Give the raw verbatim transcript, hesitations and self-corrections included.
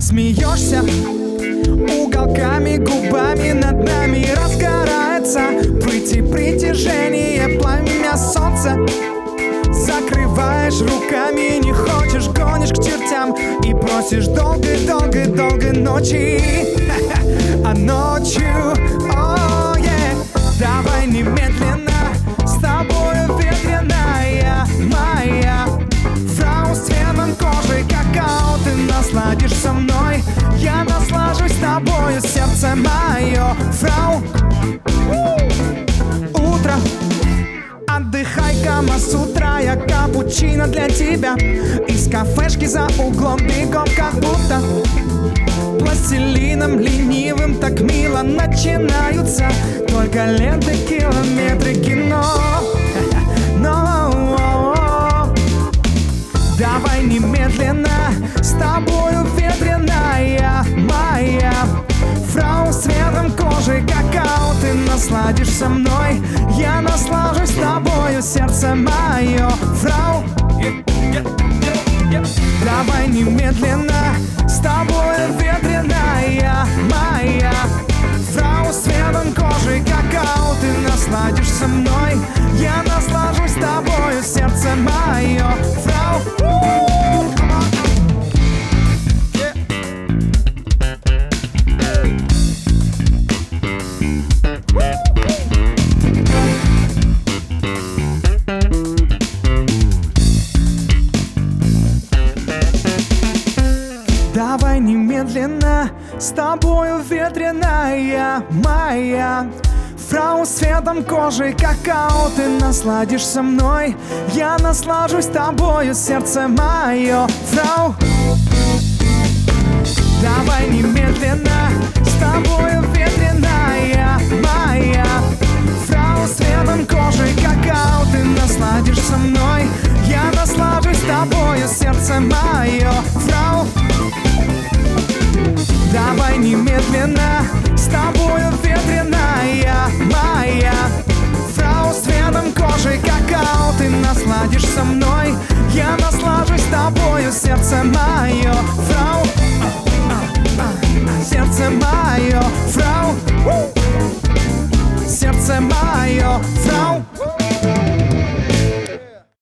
Смеешься уголками, губами над нами разгорается прыти притяжение, пламя солнца. Закрываешь руками, не хочешь, гонишь к чертям и просишь долгой-долгой-долгой ночи. А ночью, о, yeah, давай немедленно, с тобою ветреная моя фрау с цветом кожи какао. Ты насладишься мной, я наслажусь тобою, сердце мое, фрау. Утро, отдыхай, Кама-сутра, я капучино для тебя. Из кафешки за углом бегом, как будто пластилином ленивым так мило начинаются только ленты, километры кино. Но давай немедленно, с тобою ветреная моя фрау с цветом кожи какао. Ты насладишься мной, я наслажусь тобою, сердце мое, фрау. Давай немедленно, с тобою ветреная моя фрау с цветом кожи какао. Ты насладишься мной, я наслажусь тобою, сердце мое, фрау. Давай немедленно, с тобою ветреная моя фрау с цветом кожи какао. Ты насладишься мной, я наслажусь тобою, сердце мое, фрау. Давай немедленно, с тобою ветреная моя фрау с цветом кожи какао. Ты насладишься мной, я наслажусь тобою, сердце мое, фрау. Давай немедленно, с тобою ветреная моя фрау с цветом кожи какао. Ты насладишься мной, я наслажусь тобою, сердце мое,